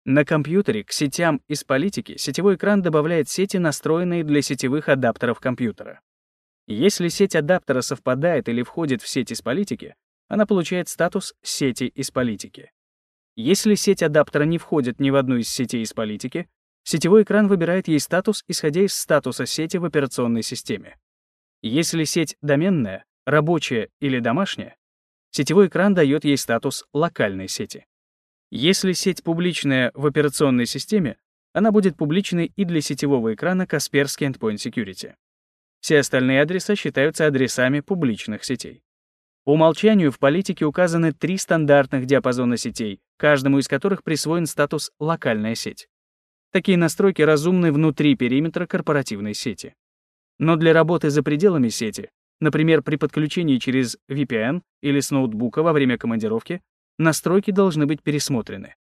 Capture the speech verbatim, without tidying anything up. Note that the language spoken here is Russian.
На компьютере к сетям из политики сетевой экран добавляет сети, настроенные для сетевых адаптеров компьютера. Если сеть адаптера совпадает или входит в сеть из политики, она получает статус сети из политики. Если сеть адаптера не входит ни в одну из сетей из политики, сетевой экран выбирает ей статус, исходя из статуса сети в операционной системе. Если сеть доменная, рабочая или домашняя, сетевой экран дает ей статус локальной сети. Если сеть публичная в операционной системе, она будет публичной и для сетевого экрана Kaspersky Endpoint Security. Все остальные адреса считаются адресами публичных сетей. По умолчанию в политике указаны три стандартных диапазона сетей, каждому из которых присвоен статус «локальная сеть». Такие настройки разумны внутри периметра корпоративной сети. Но для работы за пределами сети, например, при подключении через ви пи эн или с ноутбука во время командировки, настройки должны быть пересмотрены.